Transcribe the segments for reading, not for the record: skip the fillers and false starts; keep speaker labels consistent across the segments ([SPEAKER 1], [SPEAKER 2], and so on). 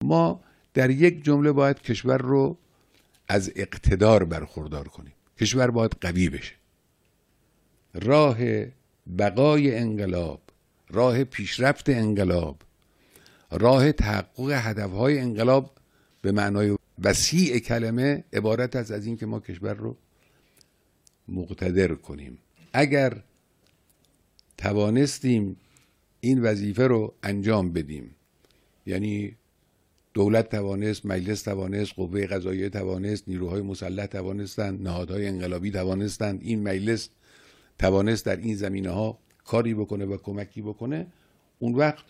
[SPEAKER 1] ما در یک جمله باید کشور رو از اقتدار برخوردار کنیم. کشور باید قوی بشه. راه بقای انقلاب، راه پیشرفت انقلاب، راه تحقق هدفهای انقلاب به معنای وسیع کلمه عبارت است از این که ما کشور رو مقتدر کنیم. اگر توانستیم این وظیفه رو انجام بدیم، یعنی دولت توانست، مجلس توانست، قوه قضاییه توانست، نیروهای مسلح توانستند، نهادهای انقلابی توانستند، این مجلس توانست در این زمینه‌ها کاری بکنه و کمکی بکنه، اون وقت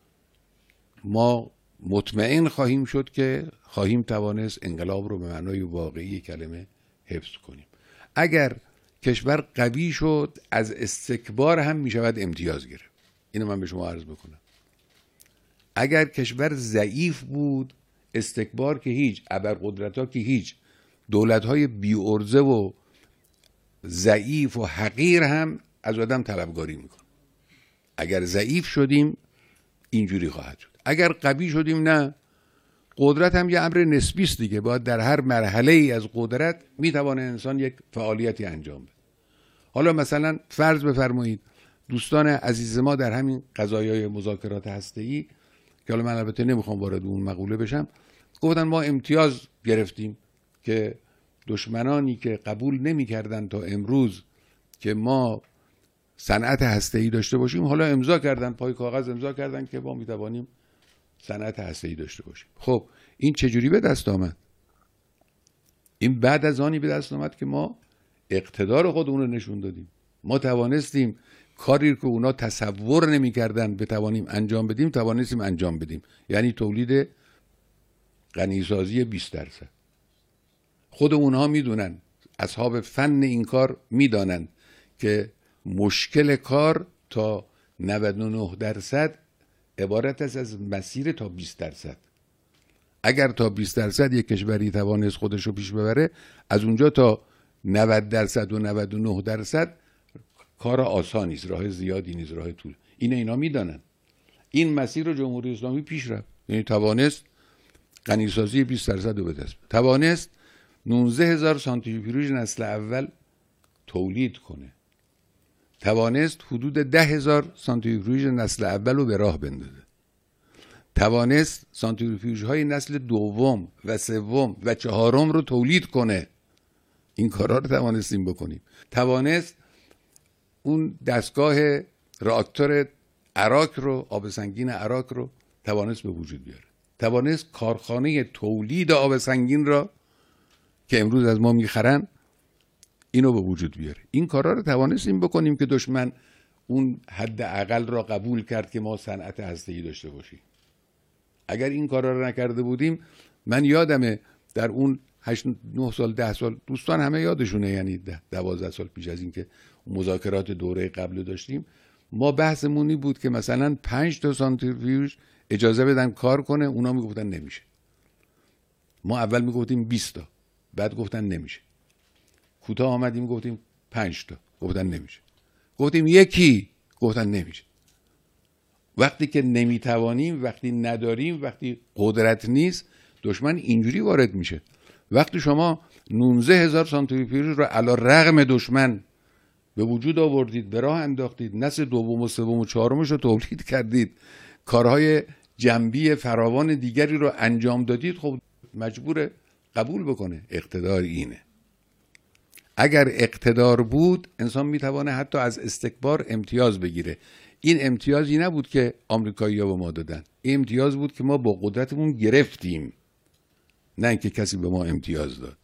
[SPEAKER 1] ما مطمئن خواهیم شد که خواهیم توانست انقلاب رو به معنای واقعی کلمه حفظ کنیم. اگر کشور قوی شد، از استکبار هم می شود امتیاز گرفت. اینو من به شما عرض بکنم. اگر کشور ضعیف بود، استکبار که هیچ، ابرقدرت‌ها که هیچ، دولت‌های بی‌عرضه و ضعیف و حقیر هم از آدم طلبکاری میکنه. اگر ضعیف شدیم اینجوری خواهد شد. اگر قوی شدیم نه. قدرت هم یه امر نسبی است دیگه. باید در هر مرحله ای از قدرت میتونه انسان یک فعالیتی انجام بده. حالا مثلا فرض بفرمایید دوستان عزیز ما در همین قضایای مذاکرات هسته‌ای که حالا من البته نمیخوام وارد اون مقوله بشم، گفتن ما امتیاز گرفتیم که دشمنانی که قبول نمی‌کردن تا امروز که ما صنعت هسته‌ای داشته باشیم، حالا امضا کردن، پای کاغذ امضا کردن که ما میتوانیم صنعت هسته‌ای داشته باشیم. خب این چجوری به دست آمد؟ این بعد از آنی به دست آمد که ما اقتدار خودمون رو نشون دادیم. ما توانستیم کاری که اونا تصور نمی‌کردن بتوانیم انجام بدیم، توانستیم انجام بدیم. یعنی تولید غنیسازی 20%. خود اونها میدونن، اصحاب فن این کار میدانند که مشکل کار تا 99% عبارت است از مسیر تا 20%. اگر تا 20% یک کشوری توانست خودش رو پیش ببره، از اونجا تا 90% و 99% کار آسانی است، راه زیادی نیست، راه طول. اینا میدانن. این مسیر رو جمهوری اسلامی پیش رفت. یعنی توانست غنیسازی 20% رو به دست بیاره. توانست 19,000 سانتریفیوژ نسل اول تولید کنه. توانست حدود 10,000 سانتریفیوژ نسل اول رو به راه بندازه. توانست سانتریفیوژ های نسل دوم و سوم و چهارم رو تولید کنه. این کارا رو توانستیم بکنیم. توانست اون دستگاه راکتور عراق رو، آب سنگین عراق رو توانست به وجود بیاره. توانست کارخانه تولید آب سنگین را که امروز از ما میخرن اینو به وجود بیاره. این کارا رو توانستیم بکنیم که دشمن اون حد اقل را قبول کرد که ما صنعت هسته‌ای داشته باشیم. اگر این کارا رو نکرده بودیم، من یادمه در اون 8-9 سال 10 سال، دوستان همه یادشونه، یعنی 12 سال پیش از این که مذاکرات دوره قبل داشتیم، ما بحثمونی بود که مثلا 5 تا سانتریفیوژ اجازه بدن کار کنه، اونا میگفتن نمیشه. ما اول میگفتیم 20 تا، بعد گفتن نمیشه. کوتاه آمدیم گفتیم 5 تا، گفتن نمیشه. گفتیم یکی، گفتن نمیشه. وقتی که نمیتوانیم، وقتی نداریم، وقتی قدرت نیست، دشمن اینجوری وارد میشه. وقتی شما 19,000 سانتریفیوژ رو علی رغم دشمن به وجود آوردید، به راه انداختید، نسل دوم و سوم و چهارمش رو تولید کردید، کارهای جنبی فراوان دیگری رو انجام دادید، خب مجبور قبول بکنه. اقتدار اینه. اگر اقتدار بود، انسان میتوانه حتی از استکبار امتیاز بگیره. این امتیازی نبود که آمریکایی‌ها به ما دادن. این امتیاز بود که ما با قدرتمون گرفتیم، نه اینکه کسی به ما امتیاز داد.